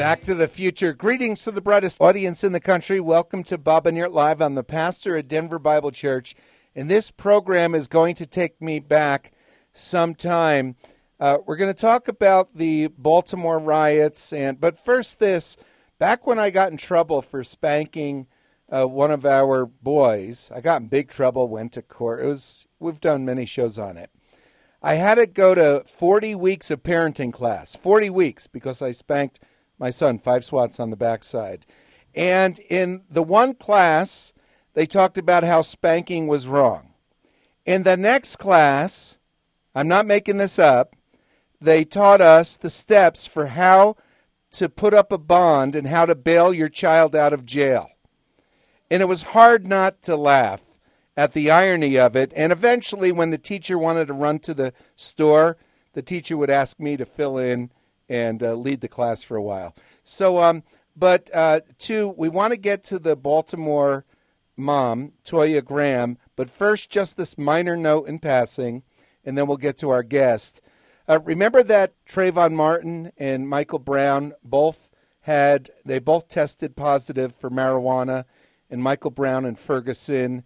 Back to the Future. Greetings to the brightest audience in the country. Welcome to Bob and Yurt Live. I'm the pastor at Denver Bible Church, and this program is going to take me back some time. We're going to talk about the Baltimore riots, but first this. Back when I got in trouble for spanking one of our boys, I got in big trouble, went to court. We've done many shows on it. I had to go to 40 weeks of parenting class, 40 weeks, because I spanked my son 5 swats on the backside. And in the one class, they talked about how spanking was wrong. In the next class, I'm not making this up, they taught us the steps for how to put up a bond and how to bail your child out of jail. And it was hard not to laugh at the irony of it. And eventually, when the teacher wanted to run to the store, the teacher would ask me to fill in and lead the class for a while. So, we want to get to the Baltimore mom, Toya Graham, but first, just this minor note in passing, and then we'll get to our guest. Remember that Trayvon Martin and Michael Brown both tested positive for marijuana, and Michael Brown in Ferguson,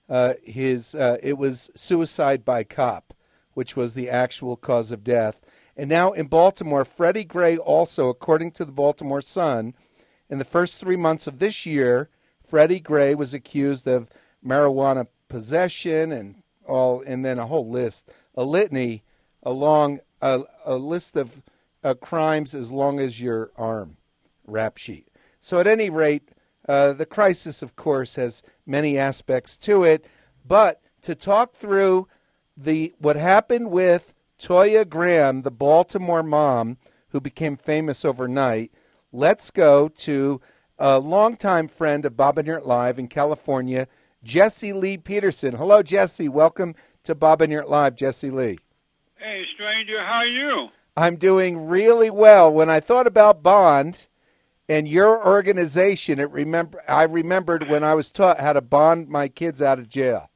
it was suicide by cop, which was the actual cause of death. And now in Baltimore, Freddie Gray also, according to the Baltimore Sun, in the first 3 months of this year, Freddie Gray was accused of marijuana possession and then a whole list, a litany along a list of crimes as long as your arm, rap sheet. So at any rate, the crisis, of course, has many aspects to it. But to talk through what happened with Toya Graham, the Baltimore mom who became famous overnight, let's go to a longtime friend of Bob and Yurt Live in California, Jesse Lee Peterson. Hello, Jesse. Welcome to Bob and Yurt Live, Jesse Lee. Hey, stranger. How are you? I'm doing really well. When I thought about Bond and your organization, I remembered when I was taught how to bond my kids out of jail.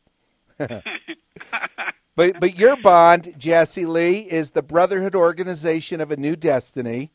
But your bond, Jesse Lee, is the Brotherhood Organization of a New Destiny,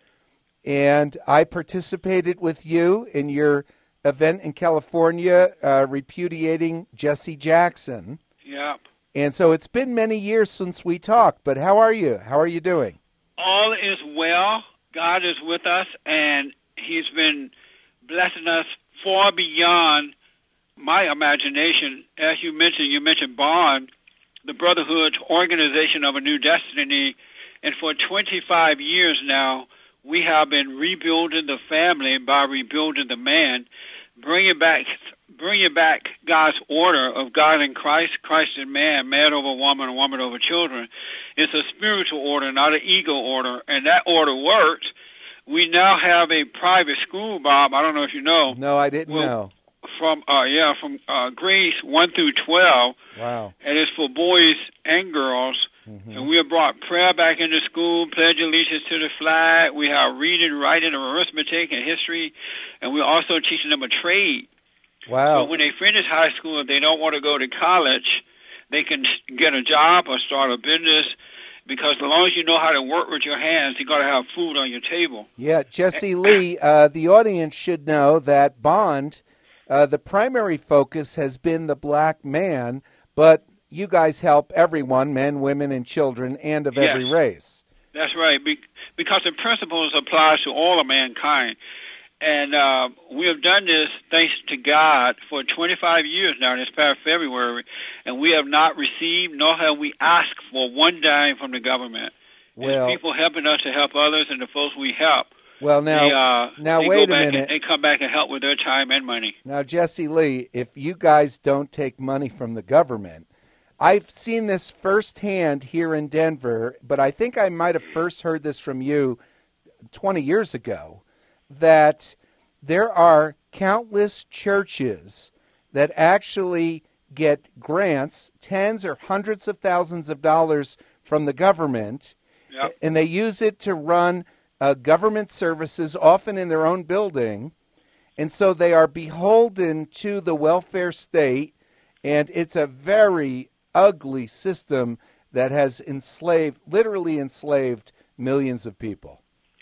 and I participated with you in your event in California repudiating Jesse Jackson. Yep. And so it's been many years since we talked, but how are you? How are you doing? All is well. God is with us, and He's been blessing us far beyond my imagination. As you mentioned Bond, the Brotherhood Organization of a New Destiny, and for 25 years now, we have been rebuilding the family by rebuilding the man, bringing back God's order of God in Christ, Christ in man, man over woman, and woman over children. It's a spiritual order, not an ego order, and that order works. We now have a private school, Bob. I don't know if you know. No, I didn't know. From grades 1 through 12. Wow. And it's for boys and girls. Mm-hmm. And we have brought prayer back into school, pledge allegiance to the flag. We have reading, writing, arithmetic, and history. And we're also teaching them a trade. Wow. So when they finish high school, if they don't want to go to college, they can get a job or start a business, because as long as you know how to work with your hands, you got to have food on your table. Yeah, Jesse Lee, the audience should know that Bond, the primary focus has been the black man, but you guys help everyone, men, women, and children, and of every race. That's right, because the principles apply to all of mankind. And we have done this, thanks to God, for 25 years now, this past February, and we have not received, nor have we asked for one dime from the government. Well, it's people helping us to help others, and the folks we help. Well, now wait a minute. They come back and help with their time and money. Now, Jesse Lee, if you guys don't take money from the government, I've seen this firsthand here in Denver, but I think I might have first heard this from you 20 years ago, that there are countless churches that actually get grants, tens or hundreds of thousands of dollars from the government, and they use it to run government services, often in their own building, and so they are beholden to the welfare state, and it's a very ugly system that has literally enslaved millions of people.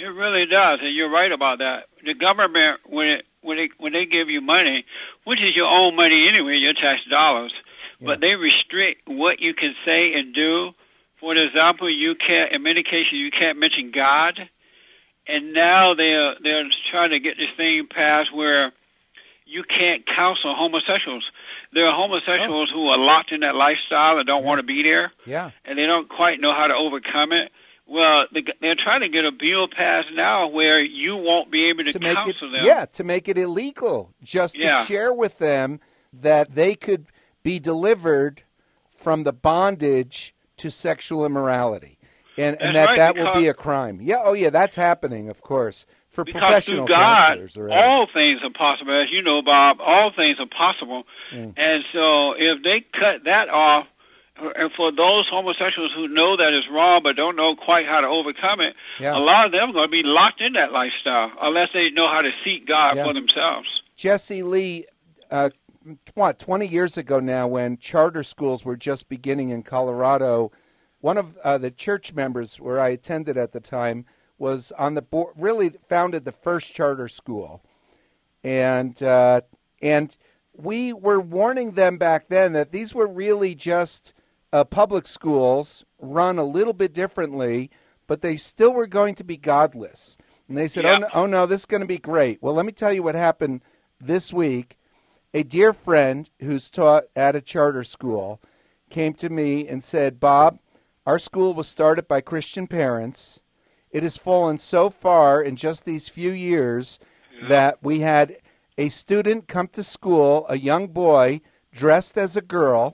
It really does, and you're right about that. The government, when they give you money, which is your own money anyway, your tax dollars, but they restrict what you can say and do. For example, you can't, in many cases, you can't mention God, and now they're trying to get this thing passed where you can't counsel homosexuals. There are homosexuals who are locked in that lifestyle and don't want to be there, and they don't quite know how to overcome it. Well, they're trying to get a bill passed now where you won't be able to counsel them. Yeah, to make it illegal, just to share with them that they could be delivered from the bondage to sexual immorality, and that will be a crime. Yeah, that's happening, of course, for professional counselors. Because through God, all things are possible. As you know, Bob, all things are possible. And so if they cut that off, and for those homosexuals who know that is wrong but don't know quite how to overcome it, a lot of them are going to be locked in that lifestyle unless they know how to seek God for themselves. Jesse Lee, 20 years ago now, when charter schools were just beginning in Colorado, one of the church members where I attended at the time was on the board, really founded the first charter school. And we were warning them back then that these were really just public schools run a little bit differently, but they still were going to be godless. And they said, oh, no, this is going to be great. Well, let me tell you what happened this week. A dear friend who's taught at a charter school came to me and said, Bob, our school was started by Christian parents. It has fallen so far in just these few years that we had a student come to school, a young boy, dressed as a girl,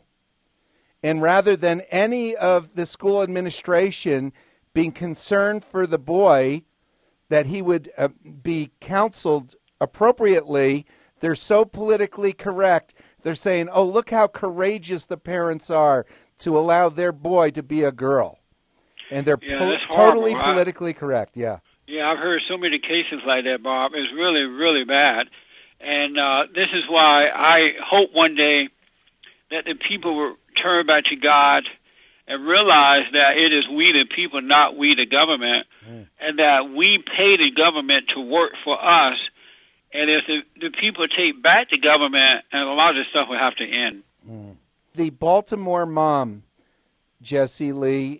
and rather than any of the school administration being concerned for the boy that he would be counseled appropriately, they're so politically correct. They're saying, oh, look how courageous the parents are to allow their boy to be a girl. And they're totally politically correct, Yeah, I've heard so many cases like that, Bob. It's really, really bad. And this is why I hope one day that the people will turn back to God and realize that it is we the people, not we the government, and that we pay the government to work for us. And if the people take back the government, and a lot of this stuff will have to end. The Baltimore mom, Jesse Lee,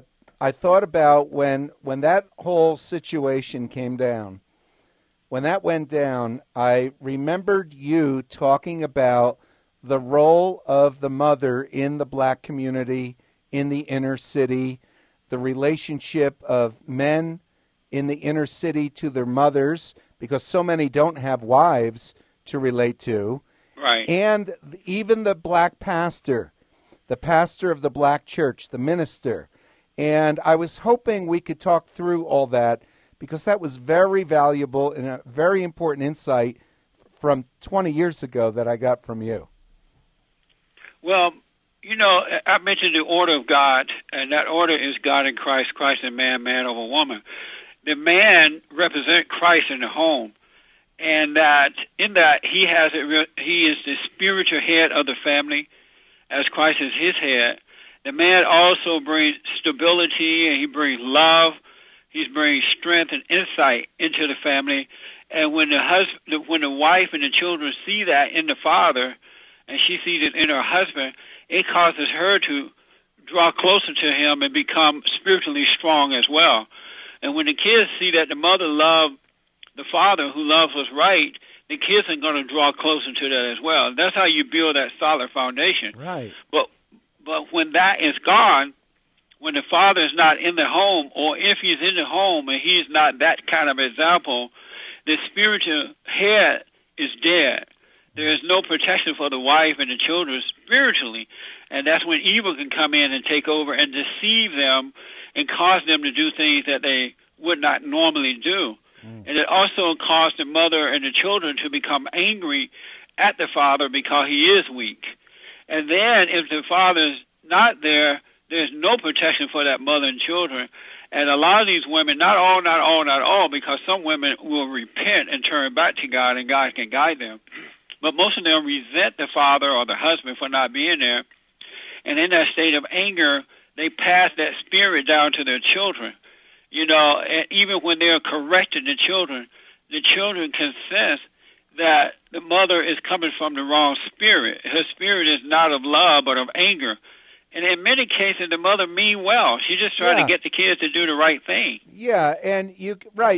I thought about when that whole situation came down. When that went down, I remembered you talking about the role of the mother in the black community, in the inner city, the relationship of men in the inner city to their mothers, because so many don't have wives to relate to. Right. And even the black pastor, the pastor of the black church, the minister. And I was hoping we could talk through all that, because that was very valuable and a very important insight from 20 years ago that I got from you. Well, you know, I mentioned the order of God, and that order is God and Christ, Christ and man, man over woman. The man represents Christ in the home, and that in that he is the spiritual head of the family, as Christ is his head. The man also brings stability, and he brings love. He brings strength and insight into the family. And when the wife and the children see that in the father, and she sees it in her husband, it causes her to draw closer to him and become spiritually strong as well. And when the kids see that the mother loved the father who loves what's right, the kids are going to draw closer to that as well. That's how you build that solid foundation. Right. But when that is gone, when the father is not in the home, or if he's in the home and he's not that kind of example, the spiritual head is dead. There is no protection for the wife and the children spiritually, and that's when evil can come in and take over and deceive them and cause them to do things that they would not normally do. And it also caused the mother and the children to become angry at the father because he is weak. And then if the father's not there, there's no protection for that mother and children. And a lot of these women, not all, because some women will repent and turn back to God, and God can guide them. But most of them resent the father or the husband for not being there. And in that state of anger, they pass that spirit down to their children. And even when they're correcting the children can sense that the mother is coming from the wrong spirit. Her spirit is not of love, but of anger. And in many cases, the mother mean well. She's just trying to get the kids to do the right thing. Yeah, and you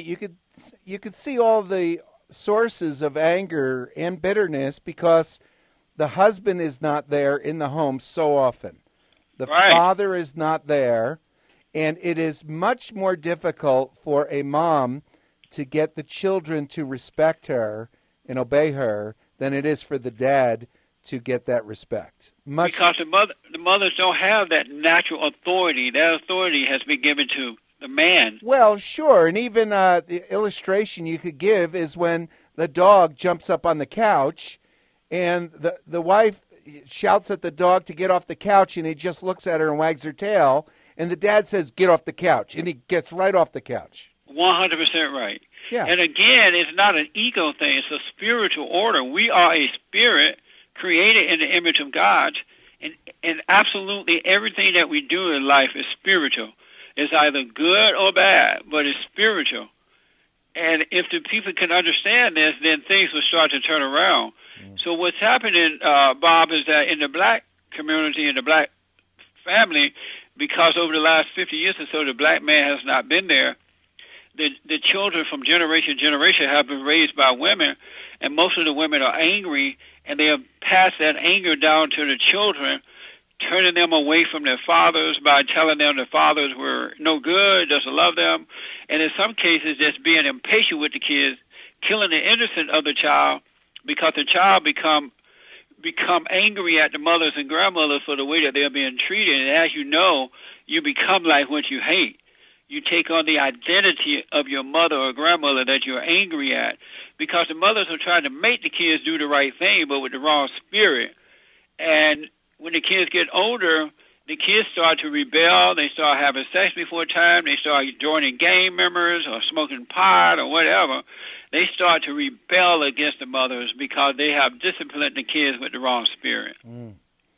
could see all the sources of anger and bitterness because the husband is not there in the home so often. The father is not there, and it is much more difficult for a mom to get the children to respect her and obey her than it is for the dad to get that respect. Because the mothers don't have that natural authority. That authority has been given to the man. Well, sure, and even the illustration you could give is when the dog jumps up on the couch and the wife shouts at the dog to get off the couch, and he just looks at her and wags her tail, and the dad says, get off the couch, and he gets right off the couch. 100% right. Yeah. And again, it's not an ego thing. It's a spiritual order. We are a spirit created in the image of God, and absolutely everything that we do in life is spiritual. It's either good or bad, but it's spiritual. And if the people can understand this, then things will start to turn around. So what's happening, Bob, is that in the black community, in the black family, because over the last 50 years or so, the black man has not been there, the children from generation to generation have been raised by women, and most of the women are angry, and they have passed that anger down to the children, turning them away from their fathers by telling them the fathers were no good, doesn't love them, and in some cases just being impatient with the kids, killing the innocence of the child, because the child become angry at the mothers and grandmothers for the way that they're being treated. And as you know, you become like what you hate. You take on the identity of your mother or grandmother that you're angry at, because the mothers are trying to make the kids do the right thing, but with the wrong spirit. And when the kids get older, the kids start to rebel. They start having sex before time. They start joining gang members or smoking pot or whatever. They start to rebel against the mothers because they have disciplined the kids with the wrong spirit. Mm.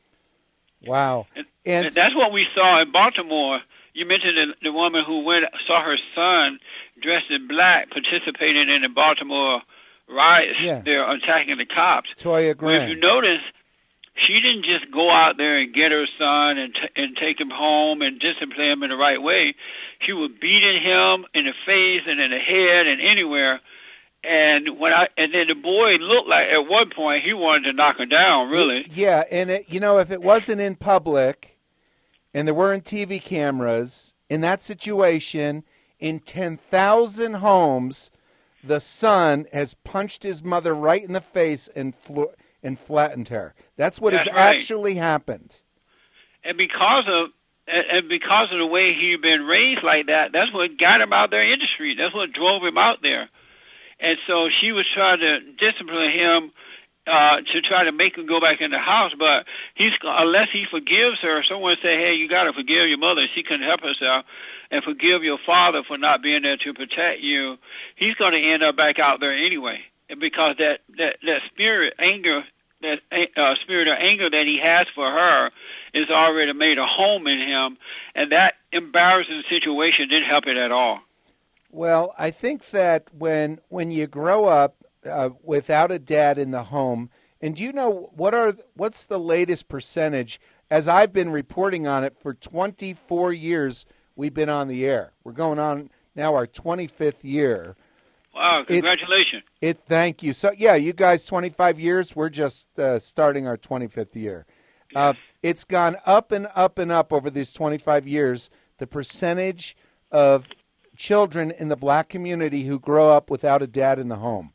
Wow. And that's what we saw in Baltimore. You mentioned the woman who saw her son dressed in black participating in the Baltimore riots. Yeah. They're attacking the cops. Toya Grant. Well, if you notice, she didn't just go out there and get her son and take him home and discipline him in the right way. She was beating him in the face and in the head and anywhere. And then the boy looked like at one point he wanted to knock her down, really. Yeah, and if it wasn't in public and there weren't TV cameras, in that situation, in 10,000 homes, the son has punched his mother right in the face and flattened her. That's what has actually happened. And because of the way he'd been raised like that, that's what got him out there in the street. That's what drove him out there. And so she was trying to discipline him to try to make him go back in the house. But unless he forgives her, someone say, hey, you got to forgive your mother. She couldn't help herself. And forgive your father for not being there to protect you. He's going to end up back out there anyway. Because that spirit anger, that spirit of anger that he has for her is already made a home in him. And that embarrassing situation didn't help it at all. Well, I think that when you grow up without a dad in the home, and do you know what's the latest percentage? As I've been reporting on it for 24 years, we've been on the air. We're going on now our 25th year. Wow! Congratulations. Thank you. So yeah, you guys 25 years. We're just starting our 25th year. Yes. It's gone up and up and up over these 25 years. The percentage of children in the black community who grow up without a dad in the home.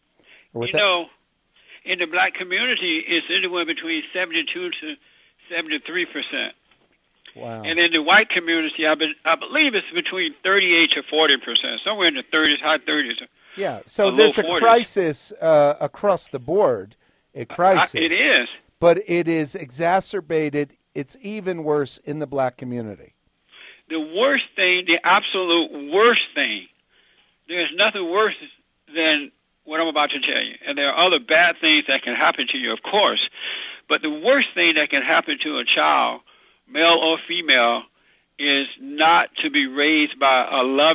In the black community, it's anywhere between 72 to 73%. Wow. And in the white community, I believe it's between 38 to 40%, somewhere in the 30s, high 30s. Yeah, so there's a 40s. crisis across the board, a crisis. It is. But it is exacerbated. It's even worse in the black community. The worst thing, the absolute worst thing, there's nothing worse than what I'm about to tell you. And there are other bad things that can happen to you, of course. But the worst thing that can happen to a child, male or female, is not to be raised by a loving,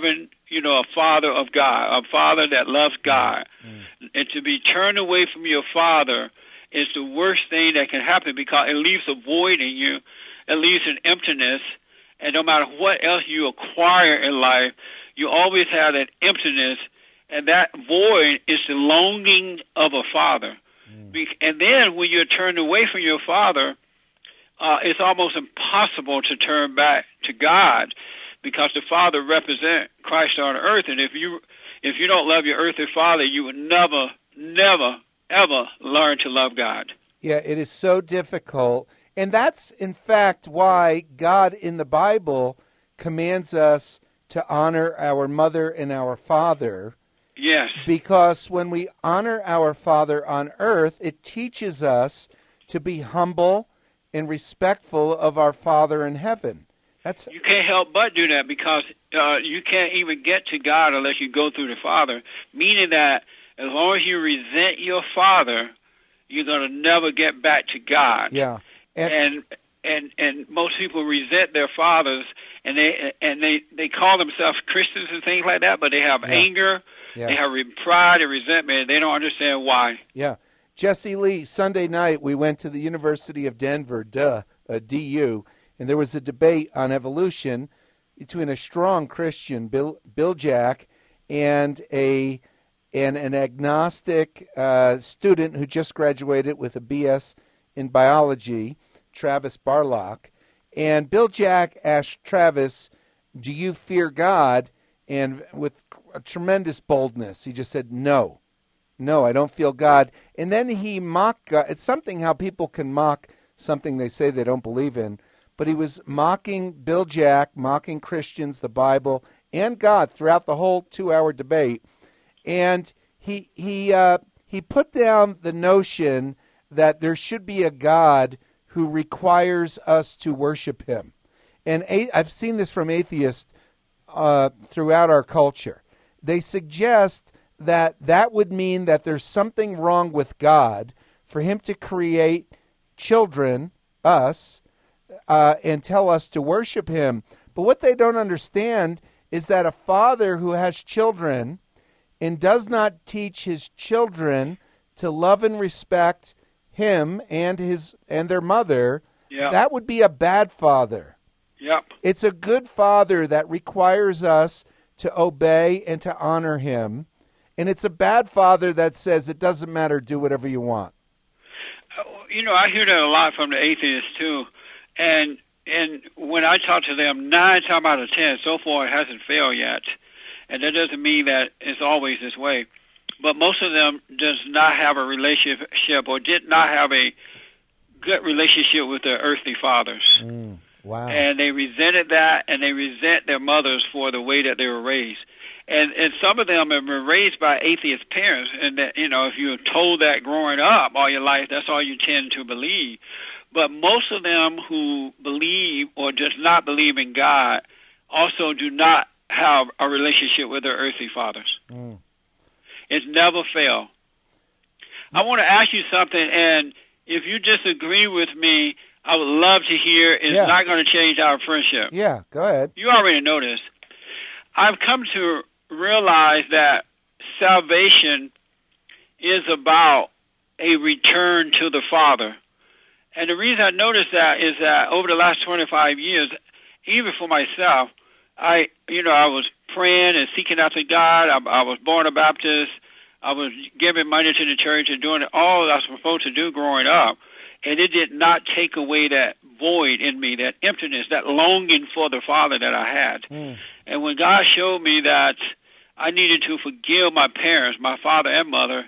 a father of God, a father that loves God. And to be turned away from your father is the worst thing that can happen, because it leaves a void in you. It leaves an emptiness. And no matter what else you acquire in life, you always have that emptiness. And that void is the longing of a father. And then when you're turned away from your father, it's almost impossible to turn back to God, because the Father represents Christ on earth. And if you don't love your earthly father, you would never, ever learn to love God. Yeah, it is so difficult. And that's, in fact, why God in the Bible commands us to honor our mother and our father. Yes. Because when we honor our Father on earth, it teaches us to be humble and respectful of our Father in heaven. You can't help but do that, because you can't even get to God unless you go through the Father, meaning that as long as you resent your father, you're going to never get back to God. Yeah. And most people resent their fathers, and they call themselves Christians and things like that, but they have anger, they have pride and resentment, and they don't understand why. Yeah. Jesse Lee, Sunday night we went to the University of Denver, DU, and there was a debate on evolution between a strong Christian, Bill Jack, and an agnostic student who just graduated with a BS in biology, Travis Barlock. And Bill Jack asked Travis, "Do you fear God?" And with a tremendous boldness, he just said, No, I don't feel God. And then he mocked God. It's something how people can mock something they say they don't believe in. But he was mocking Bill Jack, mocking Christians, the Bible, and God throughout the whole 2-hour debate. And he put down the notion that there should be a God who requires us to worship him. And I've seen this from atheists throughout our culture. They suggest that would mean that there's something wrong with God for him to create children, us, and tell us to worship him. But what they don't understand is that a father who has children and does not teach his children to love and respect him and their mother, that would be a bad father. Yep. It's a good father that requires us to obey and to honor him. And it's a bad father that says it doesn't matter, do whatever you want. I hear that a lot from the atheists too. And when I talk to them, 9 times out of 10, so far it hasn't failed yet. And that doesn't mean that it's always this way. But most of them does not have a relationship or did not have a good relationship with their earthly fathers. Wow. And they resented that, and they resent their mothers for the way that they were raised. And some of them have been raised by atheist parents, and that, if you're told that growing up all your life, that's all you tend to believe. But most of them who believe or does not believe in God also do not have a relationship with their earthly fathers. It's never failed. I want to ask you something, and if you disagree with me, I would love to hear. It's not going to change our friendship. Yeah, go ahead. You already know this. I've come to realize that salvation is about a return to the Father. And the reason I noticed that is that over the last 25 years, even for myself, I was praying and seeking after God. I was born a Baptist. I was giving money to the church and doing all I was supposed to do growing up. And it did not take away that void in me, that emptiness, that longing for the Father that I had. And when God showed me that I needed to forgive my parents, my father and mother,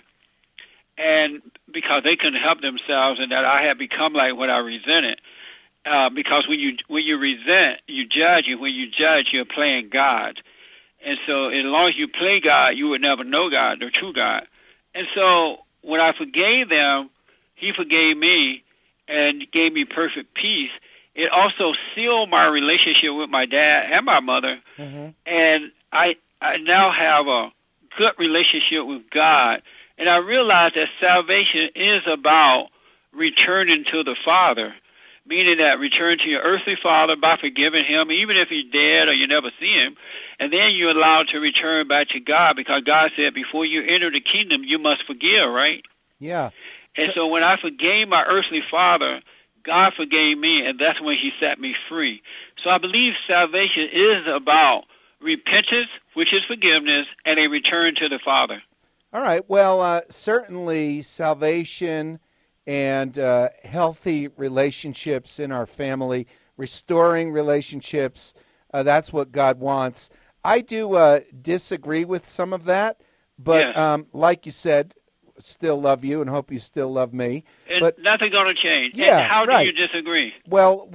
and because they couldn't help themselves, and that I had become like what I resented. Because when you resent, you judge, and when you judge, you're playing God. And so as long as you play God, you would never know God, the true God. And so when I forgave them, he forgave me and gave me perfect peace. It also sealed my relationship with my dad and my mother. And I now have a good relationship with God. And I realize that salvation is about returning to the Father, meaning that return to your earthly father by forgiving him, even if he's dead or you never see him, and then you're allowed to return back to God, because God said before you enter the kingdom, you must forgive, right? Yeah. And so when I forgave my earthly father, God forgave me, and that's when he set me free. So I believe salvation is about repentance, which is forgiveness, and a return to the Father. All right. Well, certainly salvation and healthy relationships in our family, restoring relationships, that's what God wants. I do disagree with some of that, but Yes. like you said, still love you and hope you still love me. And But nothing's going to change. Yeah, And how right. do you disagree? well,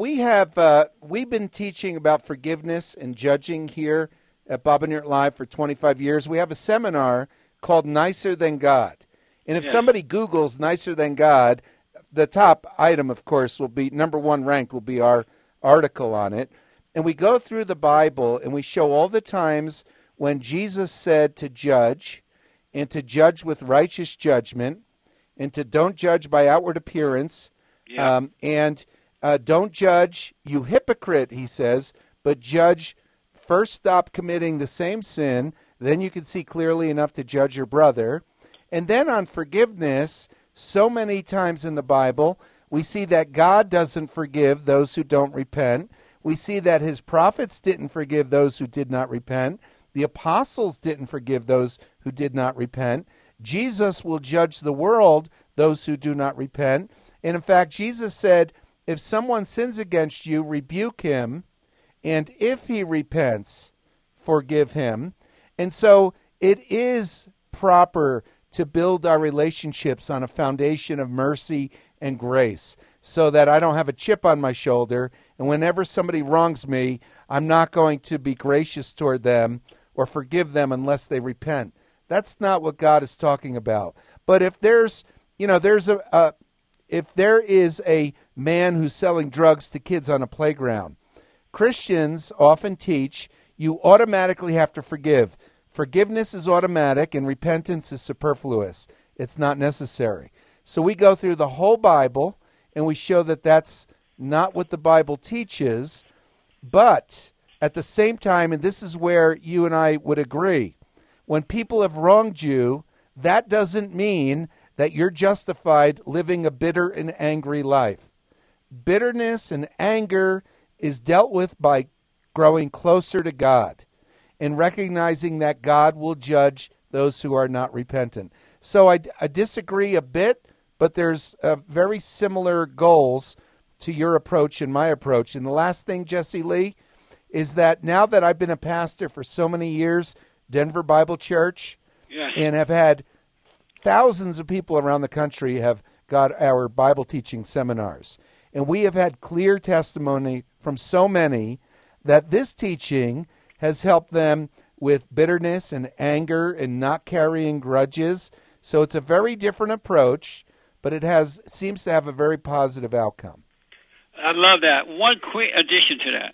we've been teaching about forgiveness and judging here at Bob and Yurt Live for 25 years. We have a seminar called Nicer Than God. And if Yes. somebody Googles Nicer Than God, the top item, of course, will be number one ranked will be our article on it. And we go through the Bible and we show all the times when Jesus said to judge and to judge with righteous judgment and to don't judge by outward appearance. Yeah. And don't judge, you hypocrite, he says, but judge, first stop committing the same sin, then you can see clearly enough to judge your brother. And then on forgiveness, so many times in the Bible, we see that God doesn't forgive those who don't repent. We see that his prophets didn't forgive those who did not repent. The apostles didn't forgive those who did not repent. Jesus will judge the world, those who do not repent. And in fact, Jesus said, if someone sins against you, rebuke him, and if he repents, forgive him. And so it is proper to build our relationships on a foundation of mercy and grace, so that I don't have a chip on my shoulder, and whenever somebody wrongs me, I'm not going to be gracious toward them or forgive them unless they repent. That's not what God is talking about. But if there's if there is a man who's selling drugs to kids on a playground, Christians often teach you automatically have to forgive. Forgiveness is automatic and repentance is superfluous. It's not necessary. So we go through the whole Bible and we show that that's not what the Bible teaches, but at the same time, and this is where you and I would agree, when people have wronged you, that doesn't mean that you're justified living a bitter and angry life. Bitterness and anger is dealt with by growing closer to God and recognizing that God will judge those who are not repentant. So I disagree a bit, but there's very similar goals to your approach and my approach. And the last thing, Jesse Lee, is that now that I've been a pastor for so many years, Denver Bible Church, Yes. and have had thousands of people around the country have got our Bible teaching seminars. And we have had clear testimony from so many that this teaching has helped them with bitterness and anger and not carrying grudges. So it's a very different approach, but it seems to have a very positive outcome. I love that. One quick addition to that.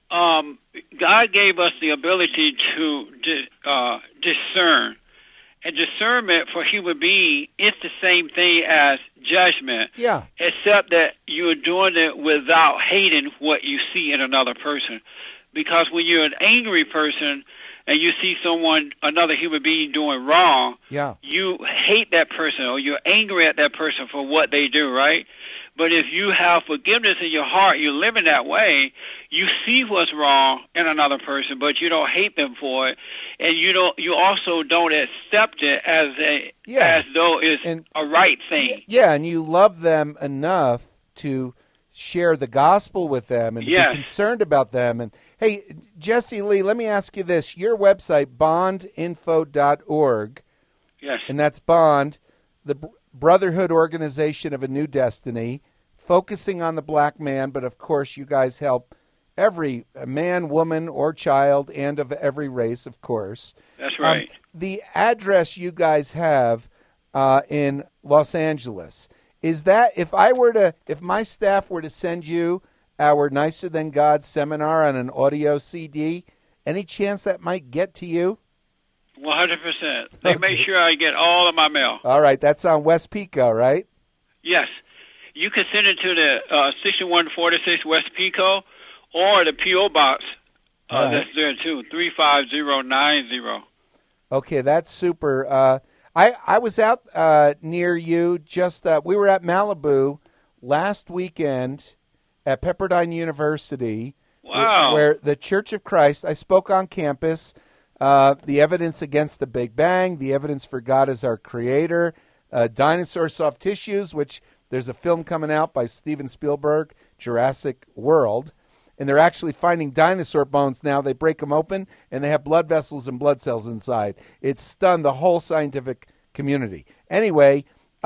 God gave us the ability to discern. And discernment for human being is the same thing as judgment. Yeah. Except that you're doing it without hating what you see in another person. Because when you're an angry person and you see another human being doing wrong, Yeah. you hate that person or you're angry at that person for what they do, right? But if you have forgiveness in your heart, you live in that way, you see what's wrong in another person, but you don't hate them for it, and you also don't accept it as though it's a right thing. Yeah, and you love them enough to share the gospel with them and to Yes. be concerned about them. And hey, Jesse Lee, let me ask you this. Your website, bondinfo.org, Yes. and that's Bond, the Brotherhood Organization of a New Destiny, focusing on the black man, but of course you guys help every man, woman, or child, and of every race, of course. That's right. The address you guys have in Los Angeles, is that if my staff were to send you our Nicer Than God seminar on an audio CD, any chance that might get to you? 100%. They make sure I get all of my mail. All right, that's on West Pico, right? Yes. you can send it to the 6146 West Pico or the P.O. Box. Right. That's there, too, 35090. Okay, that's super. I was out near you just we were at Malibu last weekend at Pepperdine University. Wow. Where the Church of Christ, I spoke on campus, the evidence against the Big Bang, the evidence for God as our creator, dinosaur soft tissues, which there's a film coming out by Steven Spielberg, Jurassic World, and they're actually finding dinosaur bones now. They break them open, and they have blood vessels and blood cells inside. It's stunned the whole scientific community. Anyway,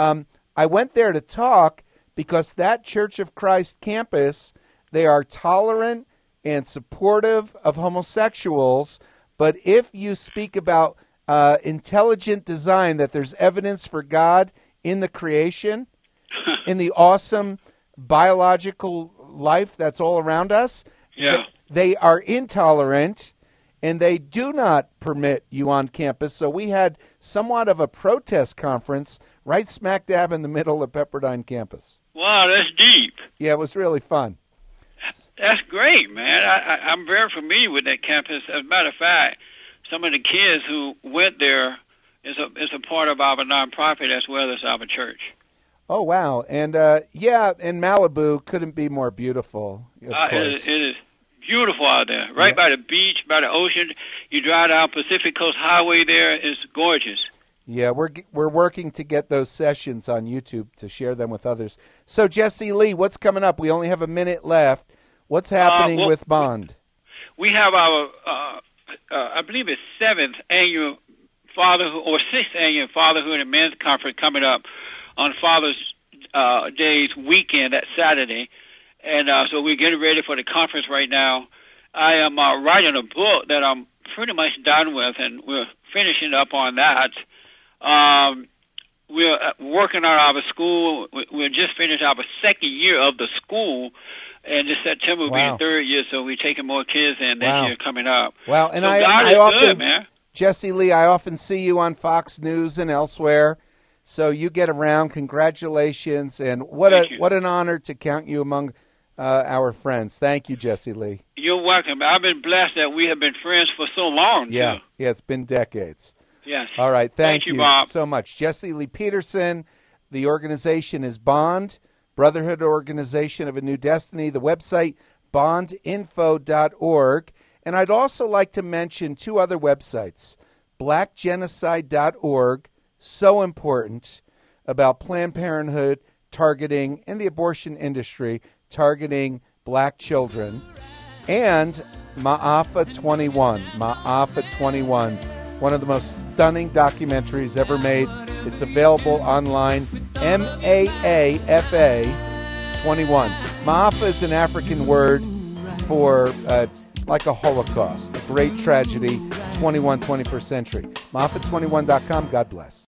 I went there to talk because that Church of Christ campus, they are tolerant and supportive of homosexuals, but if you speak about intelligent design, that there's evidence for God in the creation, in the awesome biological life that's all around us, they are intolerant, and they do not permit you on campus. So we had somewhat of a protest conference right smack dab in the middle of Pepperdine campus. Wow, that's deep. Yeah, it was really fun. That's great, man. I'm very familiar with that campus. As a matter of fact, some of the kids who went there is a part of our nonprofit as well as our church. Oh, wow. And, and Malibu couldn't be more beautiful, of course. It is beautiful out there, right by the beach, by the ocean. You drive down Pacific Coast Highway there. It's gorgeous. Yeah, we're working to get those sessions on YouTube to share them with others. So, Jesse Lee, what's coming up? We only have a minute left. What's happening with Bond? We have our, I believe it's 7th annual Fatherhood, or 6th annual Fatherhood and Men's Conference coming up on Father's Day's weekend, that Saturday. And so we're getting ready for the conference right now. I am writing a book that I'm pretty much done with, and we're finishing up on that. We're working on our school. We're just finished our second year of the school. And this September will be the third year, so we're taking more kids in this year coming up. Wow, and so God is often, good, man. Jesse Lee, I often see you on Fox News and elsewhere. So you get around. Congratulations, and what an honor to count you among our friends. Thank you, Jesse Lee. You're welcome. I've been blessed that we have been friends for so long. Yeah, too. Yeah, it's been decades. Yes. All right, thank you Bob. so much, Jesse Lee Peterson. The organization is Bond. Brotherhood Organization of a New Destiny, the website, bondinfo.org. And I'd also like to mention two other websites, blackgenocide.org, so important, about Planned Parenthood targeting, and the abortion industry, targeting black children, and Ma'afa 21, Ma'afa 21, one of the most stunning documentaries ever made. It's available online, MAAFA 21. Ma'afa is an African word for like a Holocaust, a great tragedy, 21st century. Ma'afa21.com. God bless.